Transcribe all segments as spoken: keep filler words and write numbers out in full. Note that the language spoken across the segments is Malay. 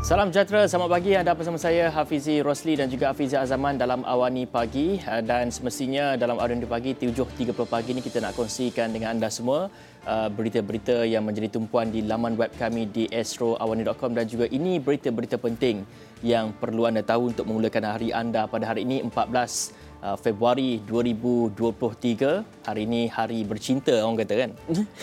Salam sejahtera, selamat pagi. Anda bersama saya Hafizi Rosli dan juga Hafizi Azaman dalam Awani Pagi. Dan semestinya dalam Awani Pagi tujuh tiga puluh pagi ini kita nak kongsikan dengan anda semua berita-berita yang menjadi tumpuan di laman web kami di astro awani dot com, dan juga ini berita-berita penting yang perlu anda tahu untuk memulakan hari anda pada hari ini empat belas Februari dua ribu dua puluh tiga. Hari ini hari bercinta orang kata kan.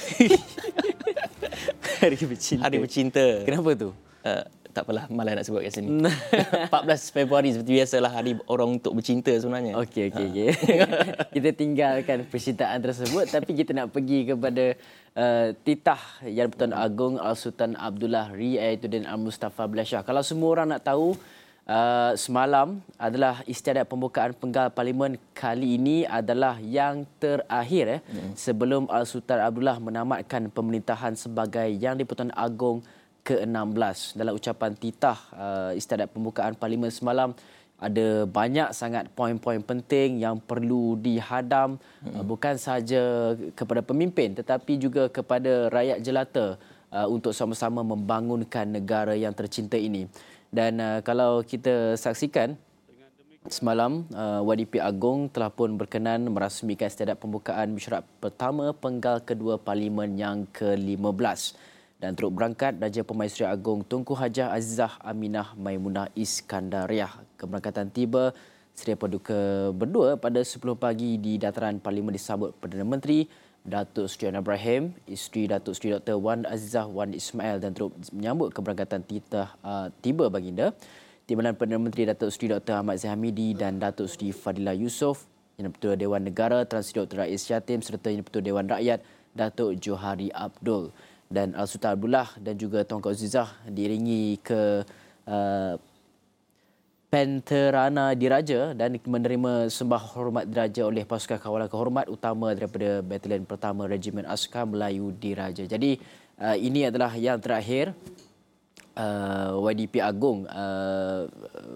Hari bercinta. Hari bercinta. Kenapa tu? Uh, tak apalah, malas nak sebut kat sini. empat belas Februari seperti biasalah hari orang untuk bercinta sebenarnya. Okey, okey, okey. Kita tinggalkan percintaan tersebut, tapi kita nak pergi kepada uh, titah Yang di-Pertuan Agong Al-Sultan Abdullah Riayatuddin Al-Mustafa Billah Shah. Kalau semua orang nak tahu, uh, semalam adalah istiadat pembukaan penggal Parlimen kali ini adalah yang terakhir eh, hmm. sebelum Al-Sultan Abdullah menamatkan pemerintahan sebagai Yang di-Pertuan Agong ke enam belas. Dalam ucapan titah uh, istiadat pembukaan Parlimen semalam, ada banyak sangat poin-poin penting yang perlu dihadam, hmm. uh, bukan sahaja kepada pemimpin tetapi juga kepada rakyat jelata uh, untuk sama-sama membangunkan negara yang tercinta ini. Dan uh, kalau kita saksikan semalam, uh, Y D P Agong telah pun berkenan merasmikan istiadat pembukaan mesyuarat pertama penggal kedua Parlimen yang ke lima belas. Dan turut berangkat Raja Pemaisuri Agong Tunku Hajah Azizah Aminah Maimunah Iskandariah. Keberangkatan tiba Seri Paduka berdua pada sepuluh pagi di dataran Parlimen disambut Perdana Menteri Datuk Seri Anwar Ibrahim, isteri Datuk Seri Doktor Wan Azizah Wan Ismail, dan turut menyambut keberangkatan titah uh, tiba baginda Timbalan Perdana Menteri Datuk Seri Doktor Ahmad Zahid Hamidi dan Datuk Seri Fadilah Yusof, Yang di-Pertua Dewan Negara Tan Sri Doktor Rais Yatim, serta Yang di-Pertua Dewan Rakyat Datuk Johari Abdul. Dan Al-Sultan Abdullah dan juga Tuanku Azizah diiringi ke uh, Penterana Diraja dan menerima sembah hormat diraja oleh pasukan kawalan kehormat utama daripada Batalion Pertama Regimen Askar Melayu Diraja. Jadi uh, ini adalah yang terakhir uh, Y D P Agong uh,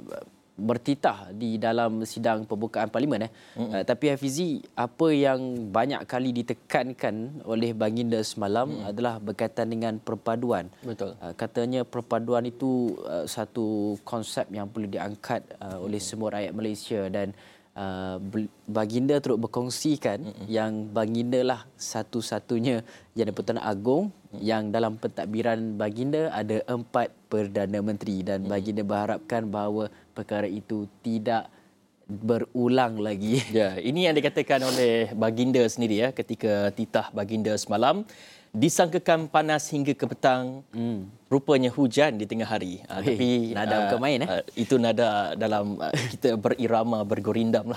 bertitah di dalam sidang pembukaan Parlimen. Eh. Mm-hmm. Uh, tapi Hafizi, apa yang banyak kali ditekankan oleh Baginda semalam mm-hmm. adalah berkaitan dengan perpaduan. Betul. Uh, katanya perpaduan itu uh, satu konsep yang perlu diangkat uh, oleh mm-hmm. semua rakyat Malaysia, dan uh, Baginda turut berkongsikan mm-hmm. yang Baginda lah satu-satunya Yang di-Pertuan Agong mm-hmm. yang dalam pentadbiran Baginda ada empat Perdana Menteri, dan mm-hmm. Baginda berharapkan bahawa perkara itu tidak berulang lagi. Ya, ini yang dikatakan oleh Baginda sendiri ya, ketika titah Baginda semalam. Disangkakan panas hingga ke petang, hmm. rupanya hujan di tengah hari. Uh, Hei, tapi nada uh, bukan main eh. Uh, itu nada dalam uh, kita berirama bergurindam lah.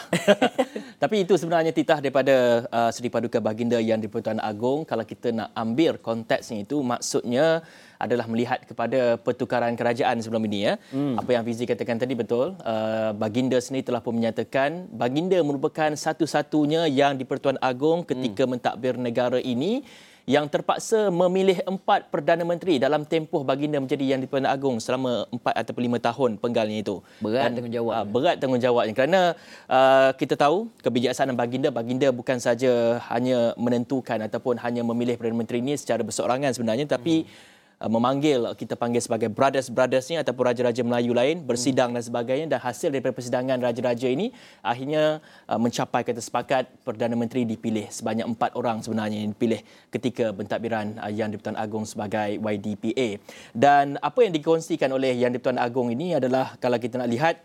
Tapi itu sebenarnya titah daripada uh, Seri Paduka Baginda Yang di-Pertuan Agong. Kalau kita nak ambil konteksnya itu, maksudnya adalah melihat kepada pertukaran kerajaan sebelum ini ya. Hmm. Apa yang Fizi katakan tadi betul. Uh, Baginda sendiri telah pun menyatakan Baginda merupakan satu-satunya Yang di-Pertuan Agong ketika hmm. mentadbir negara ini yang terpaksa memilih empat Perdana Menteri dalam tempoh Baginda menjadi Yang di-Pertuan Agong selama empat atau lima tahun penggalnya itu. Berat Dan, tanggungjawab. Uh, berat tanggungjawabnya kerana uh, kita tahu kebijaksanaan Baginda, Baginda bukan saja hanya menentukan ataupun hanya memilih Perdana Menteri ini secara berseorangan sebenarnya, tapi hmm. memanggil, kita panggil sebagai brothers-brothersnya ataupun raja-raja Melayu lain, bersidang dan sebagainya, dan hasil daripada persidangan raja-raja ini akhirnya uh, mencapai kata sepakat Perdana Menteri dipilih. Sebanyak empat orang sebenarnya yang dipilih ketika pentadbiran uh, Yang di-Pertuan Agong sebagai Y D P A. Dan apa yang dikongsikan oleh Yang di-Pertuan Agong ini adalah, kalau kita nak lihat,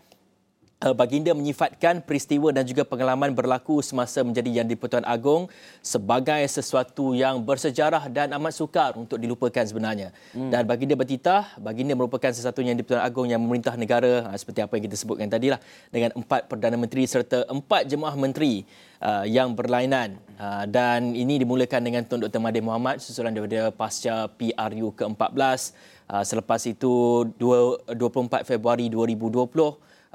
Baginda menyifatkan peristiwa dan juga pengalaman berlaku semasa menjadi Yang di-Pertuan Agong sebagai sesuatu yang bersejarah dan amat sukar untuk dilupakan sebenarnya. Hmm. Dan Baginda bertitah, Baginda merupakan sesatunya Yang di-Pertuan Agong yang memerintah negara seperti apa yang kita sebutkan tadi lah, dengan empat Perdana Menteri serta empat Jemaah Menteri uh, yang berlainan. Uh, dan ini dimulakan dengan Tun Doktor Mahathir Mohamad susulan daripada pasca P R U ke empat belas. Uh, selepas itu dua puluh empat Februari dua ribu dua puluh,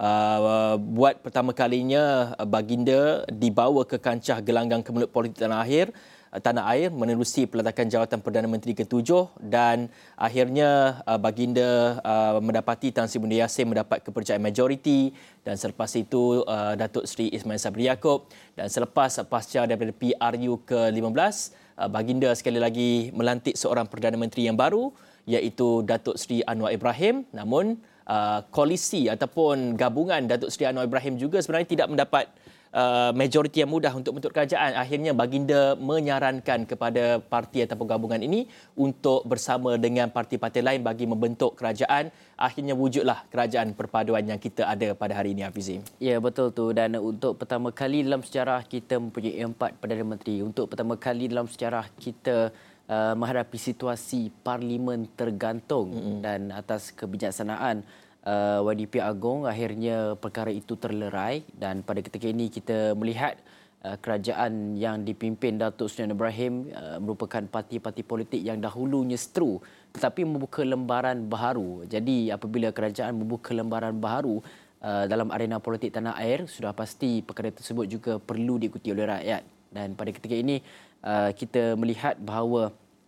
Uh, buat pertama kalinya uh, Baginda dibawa ke kancah gelanggang kemelut politik tanah air, uh, tanah air menerusi peletakan jawatan Perdana Menteri ketujuh, dan akhirnya uh, Baginda uh, mendapati Tan Sri Bunda Yassin mendapat kepercayaan majoriti, dan selepas itu uh, Datuk Seri Ismail Sabri Yaakob, dan selepas uh, pasca daripada P R U ke lima belas, uh, Baginda sekali lagi melantik seorang Perdana Menteri yang baru, iaitu Datuk Seri Anwar Ibrahim. Namun uh, koalisi ataupun gabungan Datuk Seri Anwar Ibrahim juga sebenarnya tidak mendapat Uh, majoriti yang mudah untuk bentuk kerajaan. Akhirnya baginda menyarankan kepada parti ataupun gabungan ini untuk bersama dengan parti-parti lain bagi membentuk kerajaan. Akhirnya wujudlah kerajaan perpaduan yang kita ada pada hari ini, Hafizi. Ya, betul tu. Dan untuk pertama kali dalam sejarah kita mempunyai empat Perdana Menteri. Untuk pertama kali dalam sejarah kita uh, menghadapi situasi parlimen tergantung mm-hmm. dan atas kebijaksanaan Uh, Y D P Agong akhirnya perkara itu terlerai, dan pada ketika ini kita melihat uh, kerajaan yang dipimpin Datuk Seri Ibrahim uh, merupakan parti-parti politik yang dahulunya seteru tetapi membuka lembaran baharu. Jadi apabila kerajaan membuka lembaran baharu uh, dalam arena politik tanah air, sudah pasti perkara tersebut juga perlu diikuti oleh rakyat. Dan pada ketika ini uh, kita melihat bahawa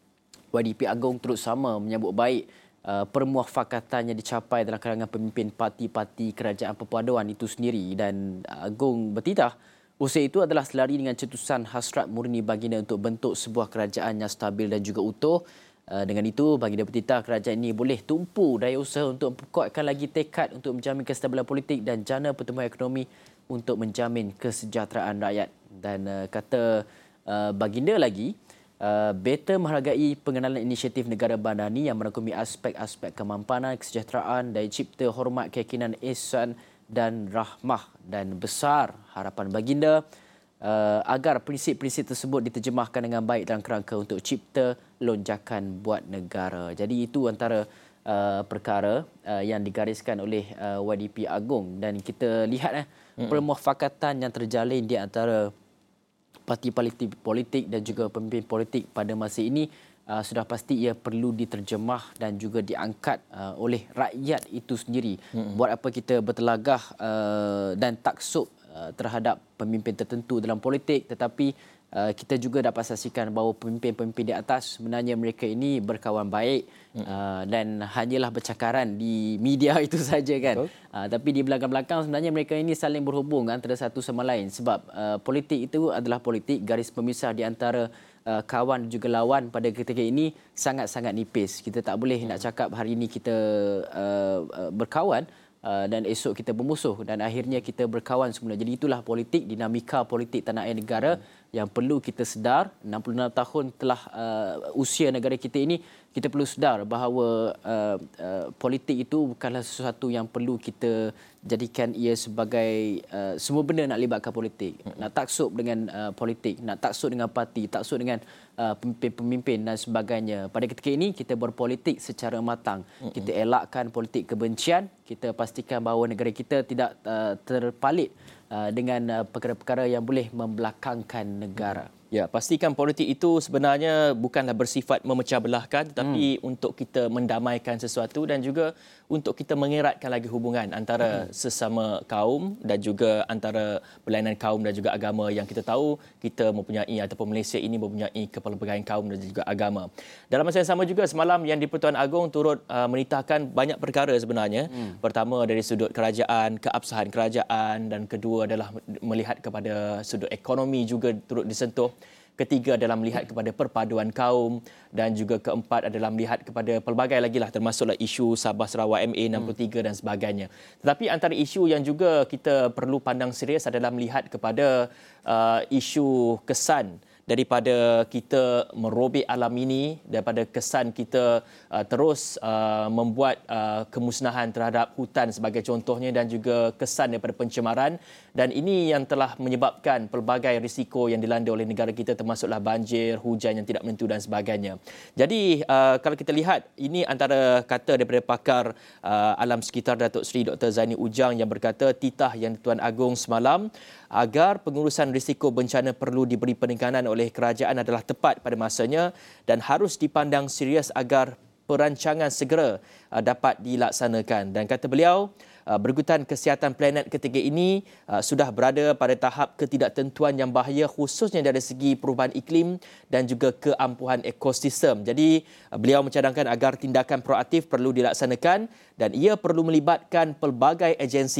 Y D P Agong terus sama menyambut baik Uh, permuafakatan yang dicapai dalam kalangan pemimpin parti-parti kerajaan perpaduan itu sendiri. Dan Agong bertitah usaha itu adalah selari dengan cetusan hasrat murni baginda untuk bentuk sebuah kerajaan yang stabil dan juga utuh. Uh, dengan itu, baginda bertitah kerajaan ini boleh tumpu daya usaha untuk memperkuatkan lagi tekad untuk menjamin kestabilan politik dan jana pertumbuhan ekonomi untuk menjamin kesejahteraan rakyat. Dan uh, kata uh, baginda lagi, Uh, beta menghargai pengenalan inisiatif negara bandani yang merangkumi aspek-aspek kemampanan, kesejahteraan, daya cipta, hormat, keyakinan, ihsan dan rahmah. Dan besar harapan baginda uh, agar prinsip-prinsip tersebut diterjemahkan dengan baik dalam kerangka untuk cipta lonjakan buat negara. Jadi itu antara uh, perkara uh, yang digariskan oleh uh, Y D P Agong. Dan kita lihat eh, hmm. permuafakatan yang terjalin di antara parti politik, politik dan juga pemimpin politik pada masa ini uh, sudah pasti ia perlu diterjemah dan juga diangkat uh, oleh rakyat itu sendiri. Hmm. Buat apa kita bertelagah uh, dan taksub uh, terhadap pemimpin tertentu dalam politik, tetapi uh, kita juga dapat saksikan bahawa pemimpin-pemimpin di atas sebenarnya mereka ini berkawan baik hmm. uh, dan hanyalah bercakaran di media itu saja kan. Uh, tapi di belakang-belakang sebenarnya mereka ini saling berhubung antara satu sama lain, sebab uh, politik itu adalah politik, garis pemisah di antara uh, kawan dan juga lawan pada ketika ini sangat-sangat nipis. Kita tak boleh hmm. nak cakap hari ini kita uh, uh, berkawan uh, dan esok kita bermusuh dan akhirnya kita berkawan semula. Jadi itulah politik, dinamika politik tanah air negara hmm. yang perlu kita sedar. enam puluh enam tahun telah uh, usia negara kita ini, kita perlu sedar bahawa uh, uh, politik itu bukanlah sesuatu yang perlu kita jadikan ia sebagai uh, semua benda nak libatkan politik. Mm-hmm. Nak taksub dengan uh, politik, nak taksub dengan parti, taksub dengan uh, pemimpin-pemimpin dan sebagainya. Pada ketika ini kita berpolitik secara matang. Mm-hmm. Kita elakkan politik kebencian, kita pastikan bahawa negara kita tidak uh, terpalit uh, dengan uh, perkara-perkara yang boleh membelakangkan negara. Ya, pastikan politik itu sebenarnya bukanlah bersifat memecah belahkan, tetapi hmm. untuk kita mendamaikan sesuatu dan juga untuk kita mengeratkan lagi hubungan antara hmm. sesama kaum dan juga antara berlainan kaum dan juga agama yang kita tahu kita mempunyai ataupun Malaysia ini mempunyai kepelbagaian kaum dan juga agama. Dalam masa yang sama juga semalam Yang di-Pertuan Agong turut uh, menitahkan banyak perkara sebenarnya. Hmm. Pertama dari sudut kerajaan, keabsahan kerajaan, dan kedua adalah melihat kepada sudut ekonomi juga turut disentuh. Ketiga adalah melihat kepada perpaduan kaum dan juga keempat adalah melihat kepada pelbagai lagi lah, termasuklah isu Sabah Sarawak M A enam puluh tiga hmm. dan sebagainya. Tetapi antara isu yang juga kita perlu pandang serius adalah melihat kepada uh, isu kesan daripada kita merobek alam ini, daripada kesan kita uh, terus uh, membuat uh, kemusnahan terhadap hutan sebagai contohnya dan juga kesan daripada pencemaran, dan ini yang telah menyebabkan pelbagai risiko yang dilanda oleh negara kita, termasuklah banjir, hujan yang tidak menentu dan sebagainya. Jadi uh, kalau kita lihat, ini antara kata daripada pakar uh, alam sekitar Datuk Seri Doktor Zaini Ujang yang berkata titah Yang di-Pertuan Agong semalam agar pengurusan risiko bencana perlu diberi penekanan oleh kerajaan adalah tepat pada masanya dan harus dipandang serius agar perancangan segera uh, dapat dilaksanakan. Dan kata beliau, uh, bergutan kesihatan planet ketiga ini uh, sudah berada pada tahap ketidaktentuan yang bahaya, khususnya dari segi perubahan iklim dan juga keampuhan ekosistem. Jadi uh, beliau mencadangkan agar tindakan proaktif perlu dilaksanakan dan ia perlu melibatkan pelbagai agensi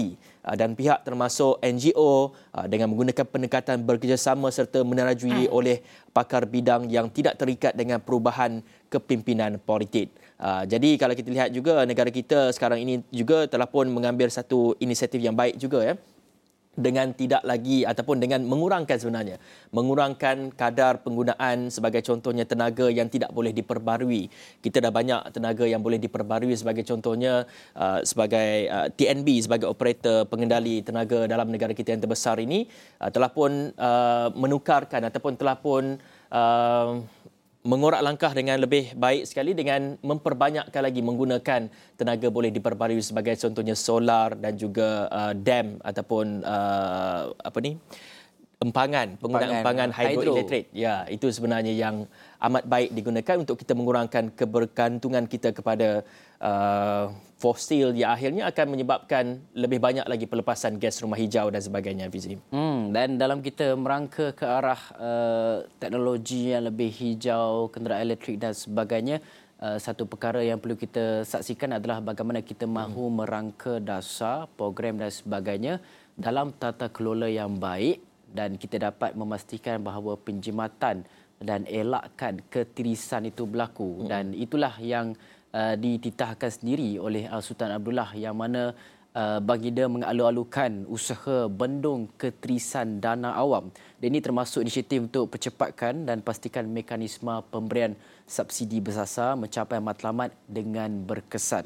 dan pihak termasuk N G O dengan menggunakan pendekatan bekerjasama serta menerajui oleh pakar bidang yang tidak terikat dengan perubahan kepimpinan politik. Jadi kalau kita lihat juga negara kita sekarang ini juga telah pun mengambil satu inisiatif yang baik juga ya, dengan tidak lagi ataupun dengan mengurangkan sebenarnya mengurangkan kadar penggunaan sebagai contohnya tenaga yang tidak boleh diperbarui. Kita dah banyak tenaga yang boleh diperbarui sebagai contohnya uh, sebagai uh, T N B sebagai operator pengendali tenaga dalam negara kita yang terbesar ini uh, telah pun uh, menukarkan ataupun telah pun uh, mengorak langkah dengan lebih baik sekali dengan memperbanyakkan lagi menggunakan tenaga boleh diperbarui sebagai contohnya solar dan juga uh, dam ataupun uh, apa ni empangan, penggunaan empangan hidroelektrik. Ya, itu sebenarnya yang amat baik digunakan untuk kita mengurangkan kebergantungan kita kepada uh, fosil yang akhirnya akan menyebabkan lebih banyak lagi pelepasan gas rumah hijau dan sebagainya, Fizi. Hmm, dan dalam kita merangka ke arah uh, teknologi yang lebih hijau, kenderaan elektrik dan sebagainya, uh, satu perkara yang perlu kita saksikan adalah bagaimana kita mahu hmm. merangka dasar, program dan sebagainya dalam tata kelola yang baik dan kita dapat memastikan bahawa penjimatan dan elakkan ketirisan itu berlaku. Hmm. Dan itulah yang Uh, dititahkan sendiri oleh Al-Sultan Abdullah yang mana uh, baginda mengalu-alukan usaha bendung ketirisan dana awam. Dan ini termasuk inisiatif untuk percepatkan dan pastikan mekanisme pemberian subsidi bersasar mencapai matlamat dengan berkesan.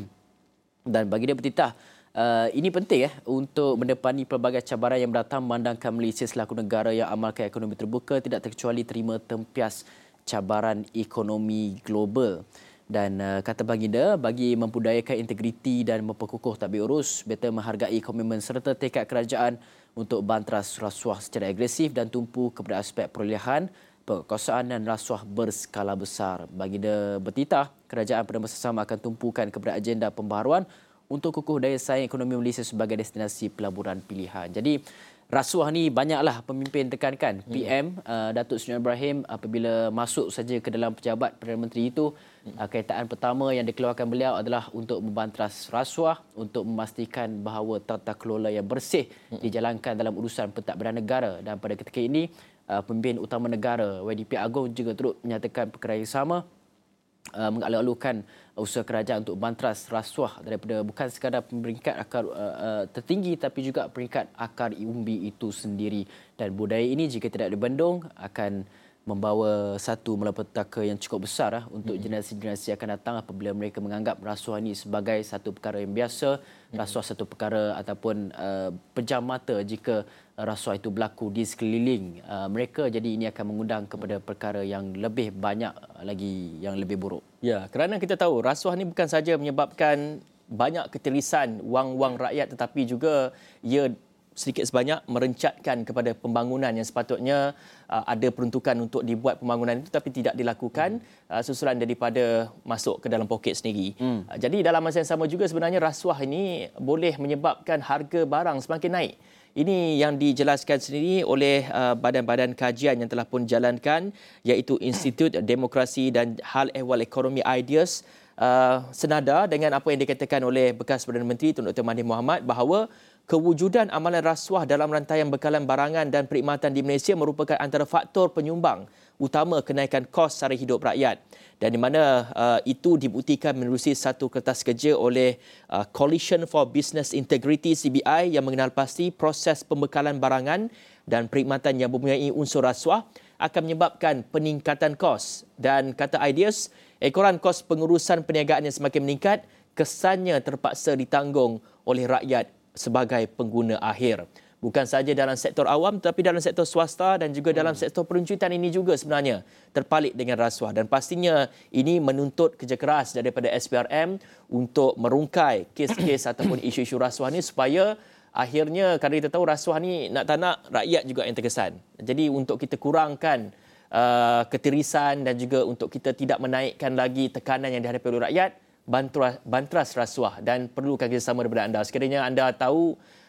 Dan baginda bertitah uh, ini penting eh, untuk mendepani pelbagai cabaran yang datang memandangkan Malaysia selaku negara yang amalkan ekonomi terbuka tidak terkecuali terima tempias cabaran ekonomi global. Dan uh, kata baginda, bagi membudayakan integriti dan memperkukuh tadbir urus, beta menghargai komitmen serta tekad kerajaan untuk bantras rasuah secara agresif dan tumpu kepada aspek perolehan, perkosaan dan rasuah berskala besar. Baginda bertitah, kerajaan pada masa sama akan tumpukan kepada agenda pembaharuan untuk kukuh daya saing ekonomi Malaysia sebagai destinasi pelaburan pilihan. Jadi, rasuah ni banyaklah pemimpin tekankan. P M uh, Datuk Seri Ibrahim apabila masuk saja ke dalam pejabat Perdana Menteri itu, uh, kenyataan pertama yang dikeluarkan beliau adalah untuk membantras rasuah, untuk memastikan bahawa tata kelola yang bersih dijalankan dalam urusan pentadbiran negara. Dan pada ketika ini, uh, pemimpin utama negara Y D P Agong juga turut menyatakan perkara yang sama, uh, mengalu-alukan usaha kerajaan untuk bantras rasuah daripada bukan sekadar peringkat akar uh, uh, tertinggi tapi juga peringkat akar umbi itu sendiri. Dan budaya ini jika tidak dibendung akan membawa satu malapetaka yang cukup besar uh, untuk generasi-generasi akan datang apabila mereka menganggap rasuah ini sebagai satu perkara yang biasa, rasuah satu perkara ataupun uh, pejam mata jika rasuah itu berlaku di sekeliling uh, mereka. Jadi ini akan mengundang kepada perkara yang lebih banyak lagi yang lebih buruk. Ya, kerana kita tahu rasuah ini bukan saja menyebabkan banyak ketirisan wang-wang rakyat tetapi juga ia sedikit sebanyak merencatkan kepada pembangunan yang sepatutnya uh, ada peruntukan untuk dibuat pembangunan itu tapi tidak dilakukan uh, susulan daripada masuk ke dalam poket sendiri. Hmm. Uh, jadi dalam masa yang sama juga sebenarnya rasuah ini boleh menyebabkan harga barang semakin naik. Ini yang dijelaskan sendiri oleh uh, badan-badan kajian yang telah pun jalankan iaitu Institut Demokrasi dan Hal Ehwal Ekonomi Ideas, uh, senada dengan apa yang dikatakan oleh bekas Perdana Menteri Tun Dr Mahathir Mohamad bahawa kewujudan amalan rasuah dalam rantaian bekalan barangan dan perkhidmatan di Malaysia merupakan antara faktor penyumbang utama kenaikan kos sara hidup rakyat, dan di mana uh, itu dibuktikan menerusi satu kertas kerja oleh uh, Coalition for Business Integrity C B I yang mengenal pasti proses pembekalan barangan dan perkhidmatan yang mempunyai unsur rasuah akan menyebabkan peningkatan kos. Dan kata Ideas, ekoran kos pengurusan perniagaan yang semakin meningkat kesannya terpaksa ditanggung oleh rakyat sebagai pengguna akhir. Bukan sahaja dalam sektor awam tetapi dalam sektor swasta dan juga dalam sektor peruncutan ini juga sebenarnya terpalit dengan rasuah, dan pastinya ini menuntut kerja keras daripada S P R M untuk merungkai kes-kes ataupun isu-isu rasuah ini supaya akhirnya, kerana kita tahu rasuah ni nak tak nak rakyat juga yang terkesan. Jadi untuk kita kurangkan uh, ketirisan dan juga untuk kita tidak menaikkan lagi tekanan yang dihadapi oleh rakyat, bantras, bantras rasuah dan perlukan kerjasama daripada anda. Sekiranya anda tahu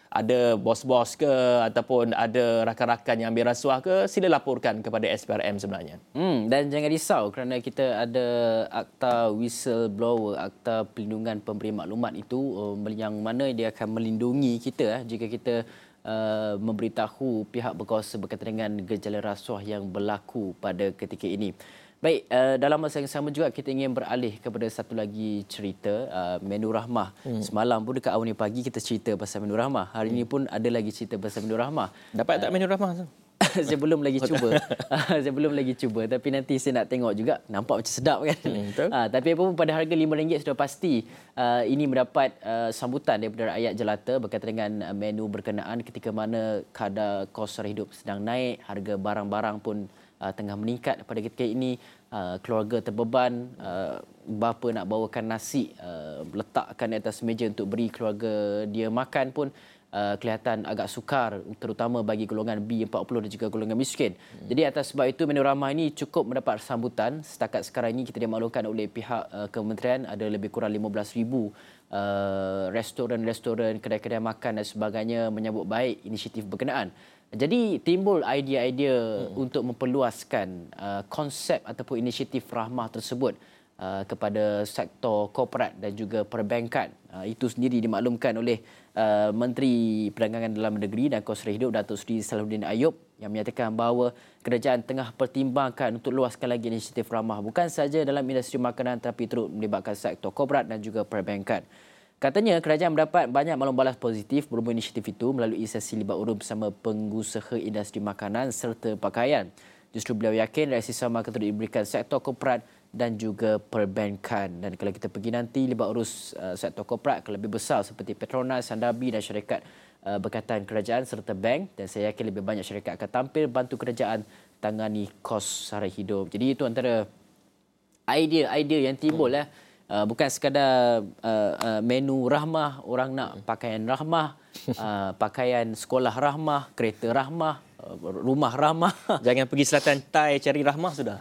ada bos-bos ke ataupun ada rakan-rakan yang ambil rasuah ke, sila laporkan kepada S P R M sebenarnya. Hmm, dan jangan risau kerana kita ada Akta Whistleblower, Akta Perlindungan Pemberi Maklumat itu um, yang mana dia akan melindungi kita eh, jika kita uh, memberitahu pihak berkuasa berkaitan dengan gejala rasuah yang berlaku pada ketika ini. Baik, uh, dalam masa yang sama juga kita ingin beralih kepada satu lagi cerita, uh, menu rahmah. Hmm. Semalam pun dekat awal ni pagi kita cerita pasal menu rahmah. Hari hmm. ini pun ada lagi cerita pasal menu rahmah. Dapat tak uh, menu rahmah? saya belum lagi cuba. saya belum lagi cuba tapi nanti saya nak tengok juga, nampak macam sedap kan. Hmm, uh, tapi apa pun pada harga lima ringgit sudah pasti uh, ini mendapat uh, sambutan daripada rakyat jelata berkaitan dengan uh, menu berkenaan ketika mana kadar kos sara hidup sedang naik, harga barang-barang pun Uh, tengah meningkat pada ketika ini. Uh, keluarga terbeban, uh, bapa nak bawakan nasi, uh, letakkan di atas meja untuk beri keluarga dia makan pun uh, kelihatan agak sukar, terutama bagi golongan B empat puluh dan juga golongan miskin. Hmm. Jadi atas sebab itu menu ramah ini cukup mendapat sambutan. Setakat sekarang ini kita dimaklumkan oleh pihak uh, kementerian ada lebih kurang lima belas ribu uh, restoran-restoran, kedai-kedai makan dan sebagainya menyambut baik inisiatif berkenaan. Jadi timbul idea-idea hmm. untuk memperluaskan uh, konsep ataupun inisiatif rahmah tersebut uh, kepada sektor korporat dan juga perbankan. Uh, itu sendiri dimaklumkan oleh uh, Menteri Perdagangan Dalam Negeri dan Kos Sara Hidup Datuk Seri Salahuddin Ayub yang menyatakan bahawa kerajaan tengah pertimbangkan untuk luaskan lagi inisiatif rahmah bukan sahaja dalam industri makanan tapi turut melibatkan sektor korporat dan juga perbankan. Katanya kerajaan mendapat banyak maklum balas positif berhubung inisiatif itu melalui sesi libat urus bersama pengusaha industri makanan serta pakaian. Justru beliau yakin reaksi sama akan turut diberikan sektor korporat dan juga perbankan. Dan kalau kita pergi nanti libat urus uh, sektor korporat akan lebih besar seperti Petronas, Sandabi dan syarikat uh, berkaitan kerajaan serta bank, dan saya yakin lebih banyak syarikat akan tampil bantu kerajaan tangani kos sara hidup. Jadi itu antara idea-idea yang timbul ya. Hmm. Uh, bukan sekadar uh, uh, menu rahmah, orang nak pakaian rahmah, uh, pakaian sekolah rahmah, kereta rahmah, uh, rumah rahmah. Jangan pergi Selatan Thai cari rahmah sudah.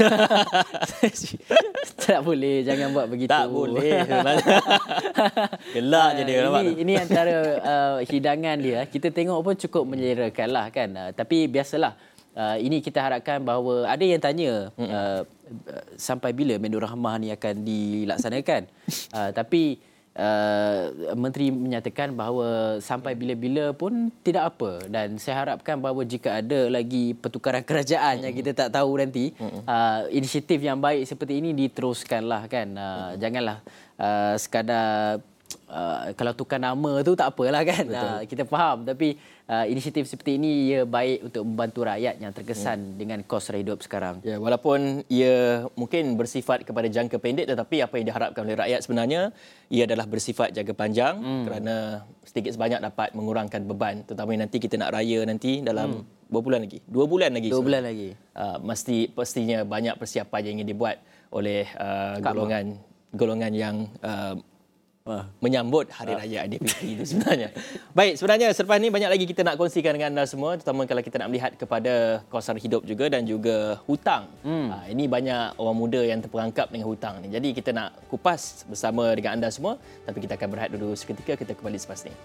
Tak boleh, jangan buat begitu. Tak boleh. Gelak je dia. Ini, ini antara uh, hidangan dia. Kita tengok pun cukup menyerakan lah kan. Uh, tapi biasalah. Uh, ini kita harapkan bahawa ada yang tanya uh, sampai bila menu rahmah ni akan dilaksanakan. Uh, tapi uh, Menteri menyatakan bahawa sampai bila-bila pun tidak apa. Dan saya harapkan bahawa jika ada lagi pertukaran kerajaan yang kita tak tahu nanti, uh, inisiatif yang baik seperti ini diteruskanlah kan. Uh, janganlah uh, sekadar Uh, kalau tukar nama tu tak apalah kan. Uh, kita faham tapi uh, inisiatif seperti ini ia baik untuk membantu rakyat yang terkesan hmm. dengan kos sara hidup sekarang. Ya, walaupun ia mungkin bersifat kepada jangka pendek tetapi apa yang diharapkan oleh rakyat sebenarnya ia adalah bersifat jangka panjang hmm. kerana sedikit sebanyak dapat mengurangkan beban, terutama nanti kita nak raya nanti dalam hmm. berapa bulan lagi? Dua bulan lagi. Dua bulan lagi. Uh, mesti pastinya banyak persiapan yang ingin dibuat oleh uh, golongan golongan yang uh, menyambut Hari Raya Aidilfitri itu sebenarnya. Baik, sebenarnya selepas ini banyak lagi kita nak kongsikan dengan anda semua, terutama kalau kita nak melihat kepada kos sara hidup juga dan juga hutang. Hmm. Ha, ini banyak orang muda yang terperangkap dengan hutang ni. Jadi kita nak kupas bersama dengan anda semua, tapi kita akan berehat dulu seketika, kita kembali selepas ini.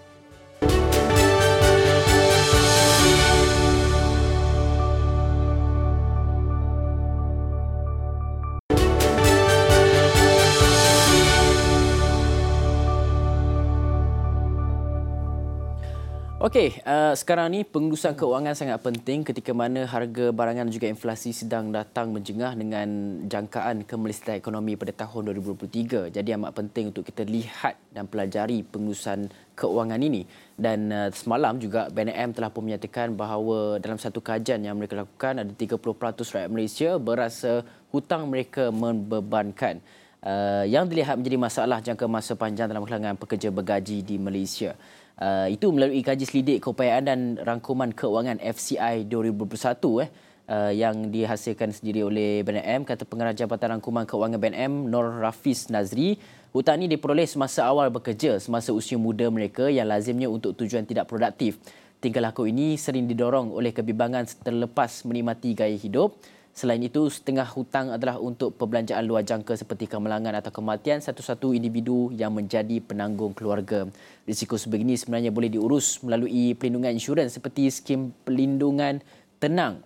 Okey, uh, sekarang ni pengurusan keuangan sangat penting ketika mana harga barangan dan juga inflasi sedang datang menjengah dengan jangkaan kemelestarian ekonomi pada tahun dua ribu dua puluh tiga. Jadi amat penting untuk kita lihat dan pelajari pengurusan keuangan ini. Dan uh, semalam juga B N M telah pun menyatakan bahawa dalam satu kajian yang mereka lakukan ada tiga puluh peratus rakyat Malaysia berasa hutang mereka membebankan. Uh, yang dilihat menjadi masalah jangka masa panjang dalam kalangan pekerja bergaji di Malaysia. Uh, itu melalui kaji selidik keupayaan dan rangkuman keuangan F C I dua ribu dua puluh satu eh, uh, yang dihasilkan sendiri oleh B N M, kata pengarah Jabatan Rangkuman Keuangan B N M Nur Rafiz Nazri. Hutang ini diperoleh semasa awal bekerja, semasa usia muda mereka yang lazimnya untuk tujuan tidak produktif. Tingkah laku ini sering didorong oleh kebimbangan terlepas menikmati gaya hidup. Selain itu, setengah hutang adalah untuk perbelanjaan luar jangka seperti kemalangan atau kematian satu-satu individu yang menjadi penanggung keluarga. Risiko sebegini sebenarnya boleh diurus melalui pelindungan insurans seperti skim pelindungan tenang.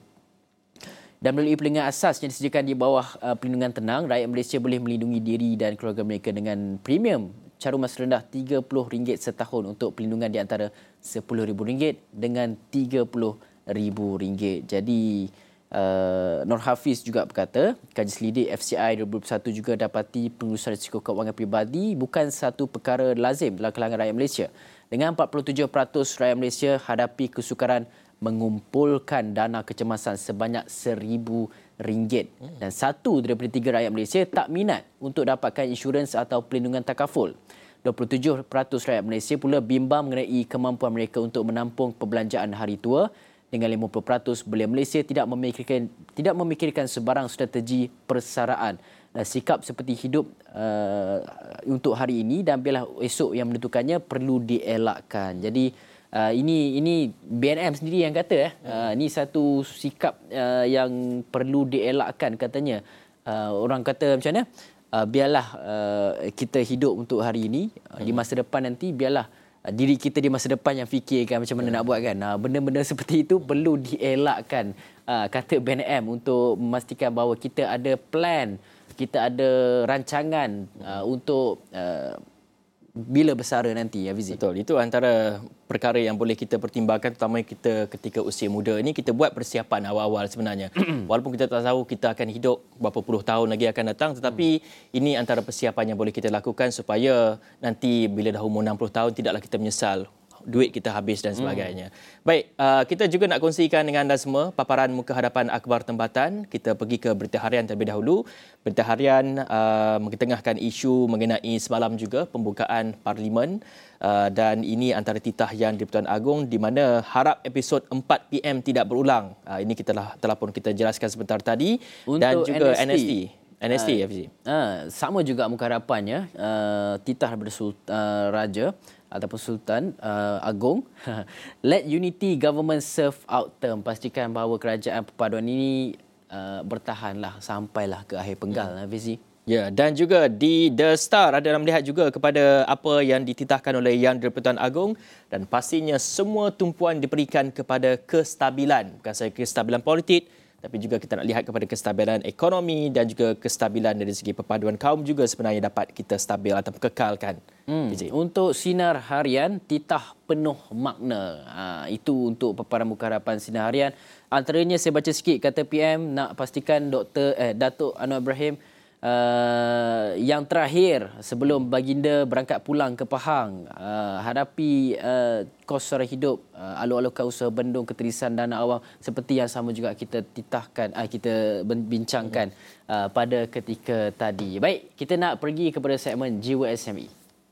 Dan melalui pelindungan asas yang disediakan di bawah uh, pelindungan tenang, rakyat Malaysia boleh melindungi diri dan keluarga mereka dengan premium carumas rendah tiga puluh ringgit setahun untuk pelindungan di antara sepuluh ribu ringgit dengan tiga puluh ribu ringgit. Jadi uh, Nur Hafiz juga berkata, kaji selidik F C I dua ribu dua puluh satu juga dapati pengurusan risiko kewangan pribadi bukan satu perkara lazim dalam kalangan rakyat Malaysia. Dengan empat puluh tujuh peratus rakyat Malaysia hadapi kesukaran mengumpulkan dana kecemasan sebanyak seribu ringgit. Dan satu daripada tiga rakyat Malaysia tak minat untuk dapatkan insurans atau pelindungan takaful. dua puluh tujuh peratus rakyat Malaysia pula bimbang mengenai kemampuan mereka untuk menampung perbelanjaan hari tua. Dengan lima puluh peratus belia Malaysia tidak memikirkan tidak memikirkan sebarang strategi persaraan. Dan sikap seperti hidup uh, untuk hari ini dan biarlah esok yang menentukannya perlu dielakkan. Jadi Uh, ini ini B N M sendiri yang kata eh uh, ini satu sikap uh, yang perlu dielakkan katanya. Uh, orang kata macam mana? Uh, biarlah uh, kita hidup untuk hari ini, uh, di masa depan nanti biarlah uh, diri kita di masa depan yang fikirkan macam mana nak buat kan. Uh, benda-benda seperti itu perlu dielakkan, uh, kata B N M, untuk memastikan bahawa kita ada plan, kita ada rancangan uh, untuk uh, bila bersara nanti, Hafizi. Betul. Itu antara perkara yang boleh kita pertimbangkan, terutama kita ketika usia muda ini, kita buat persiapan awal-awal sebenarnya. Walaupun kita tak tahu kita akan hidup berapa puluh tahun lagi akan datang, tetapi hmm. ini antara persiapan yang boleh kita lakukan supaya nanti bila dah umur enam puluh tahun tidaklah kita menyesal duit kita habis dan sebagainya. Hmm. Baik, uh, kita juga nak kongsikan dengan anda semua paparan muka hadapan akhbar tempatan. Kita pergi ke berita harian terlebih dahulu. Berita harian uh, mengetengahkan isu mengenai semalam juga pembukaan Parlimen, uh, dan ini antara titah yang di-Pertuan Agong di mana harap episod empat P M tidak berulang. Uh, ini kita telah, telah pun kita jelaskan sebentar tadi. Untuk dan juga N S T. N S T, uh, Hafizi. Uh, sama juga muka harapannya, uh, titah daripada Sultan, uh, Raja ataupun Sultan uh, Agong. Let unity government serve out term. Pastikan bahawa kerajaan perpaduan ini uh, bertahanlah sampailah ke akhir penggal, hmm. Hafizi. Ya, dan juga di The Star ada melihat juga kepada apa yang dititahkan oleh Yang di-Pertuan Agong, dan pastinya semua tumpuan diberikan kepada kestabilan, bukan sahaja kestabilan politik, tapi juga kita nak lihat kepada kestabilan ekonomi dan juga kestabilan dari segi perpaduan kaum juga sebenarnya dapat kita stabil atau kekalkan. Hmm. Untuk Sinar Harian, titah penuh makna. Ha, itu untuk paparan muka harapan Sinar Harian. Antaranya saya baca sikit, kata P M nak pastikan Doktor eh, Datuk Anwar Ibrahim uh, yang terakhir sebelum baginda berangkat pulang ke Pahang, uh, hadapi uh, kos sara hidup, uh, alur-alurkan usaha bendung keterisan dana awam seperti yang sama juga kita titahkan, uh, kita bincangkan uh, pada ketika tadi. Baik, kita nak pergi kepada segmen Jiwa S M E.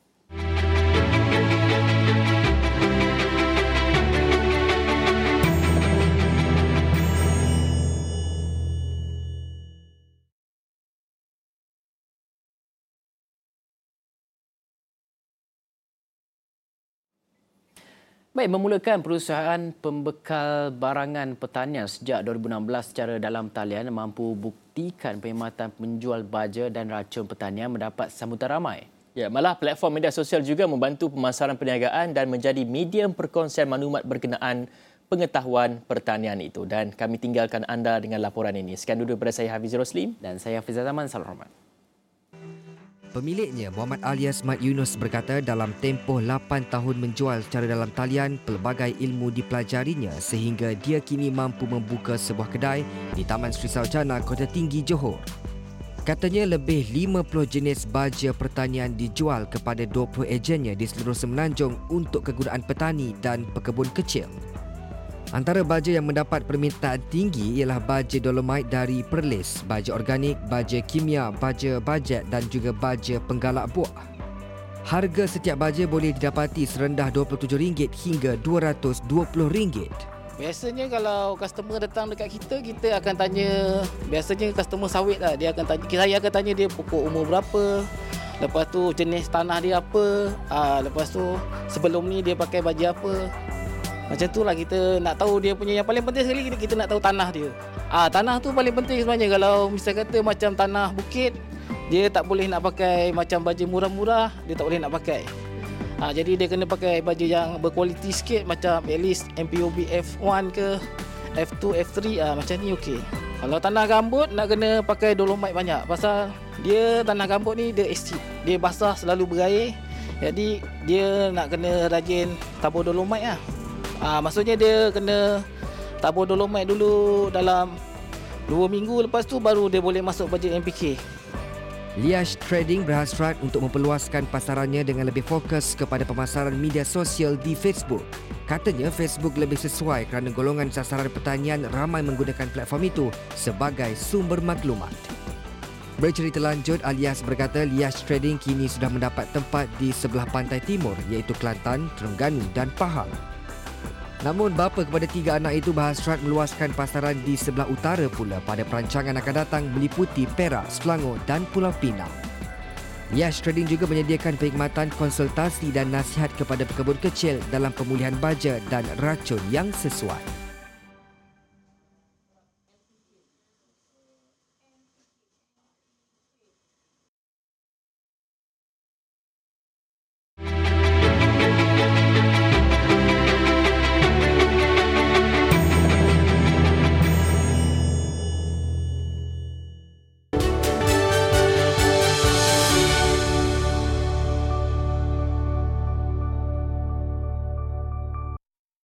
Baik, memulakan perusahaan pembekal barangan pertanian sejak dua ribu enam belas secara dalam talian mampu buktikan perkhidmatan penjual baja dan racun pertanian mendapat sambutan ramai. Ya, malah platform media sosial juga membantu pemasaran perniagaan dan menjadi medium perkongsian maklumat berkenaan pengetahuan pertanian itu. Dan kami tinggalkan anda dengan laporan ini. Sekian dulu daripada saya Hafiz Roslim dan saya Hafiz Zaman. Salam hormat. Pemiliknya, Muhammad alias Mat Yunus, berkata dalam tempoh lapan tahun menjual secara dalam talian, pelbagai ilmu dipelajarinya sehingga dia kini mampu membuka sebuah kedai di Taman Sri Sarjana, Kota Tinggi, Johor. Katanya lebih lima puluh jenis baja pertanian dijual kepada dua puluh ejennya di seluruh Semenanjung untuk kegunaan petani dan pekebun kecil. Antara baja yang mendapat permintaan tinggi ialah baja dolomite dari Perlis, baja organik, baja kimia, baja bajet dan juga baja penggalak buah. Harga setiap baja boleh didapati serendah dua puluh tujuh ringgit hingga dua ratus dua puluh ringgit. Biasanya kalau customer datang dekat kita, kita akan tanya, biasanya customer sawit lah, dia akan tanya, saya akan tanya dia pokok umur berapa, lepas tu jenis tanah dia apa, aa, lepas tu sebelum ni dia pakai baju apa. Macam tu lah kita nak tahu dia punya, yang paling penting sekali kita, kita nak tahu tanah dia. Ah, tanah tu paling penting sebenarnya. Kalau misal kata macam tanah bukit, dia tak boleh nak pakai macam baju murah-murah, dia tak boleh nak pakai. Ah, jadi dia kena pakai baju yang berkualiti sikit, macam at least M P O B F one ke, F two, F three, ah, macam ni okey. Kalau tanah gambut nak kena pakai dolomite banyak. Pasal dia tanah gambut ni dia acid. Dia basah selalu berair. Jadi dia nak kena rajin tabur dolomite lah. Ah, maksudnya dia kena tabur dolomite dulu dalam dua minggu, lepas tu baru dia boleh masuk bajet M P K. Liash Trading berhasrat untuk memperluaskan pasarannya dengan lebih fokus kepada pemasaran media sosial di Facebook. Katanya Facebook lebih sesuai kerana golongan sasaran pertanian ramai menggunakan platform itu sebagai sumber maklumat. Bercerita lanjut, Alias berkata Liash Trading kini sudah mendapat tempat di sebelah pantai timur iaitu Kelantan, Terengganu dan Pahang. Namun bapa kepada tiga anak itu berhasrat meluaskan pasaran di sebelah utara pula pada perancangan akan datang meliputi Perak, Selangor dan Pulau Pinang. Liash Trading juga menyediakan perkhidmatan konsultasi dan nasihat kepada pekebun kecil dalam pemulihan baja dan racun yang sesuai.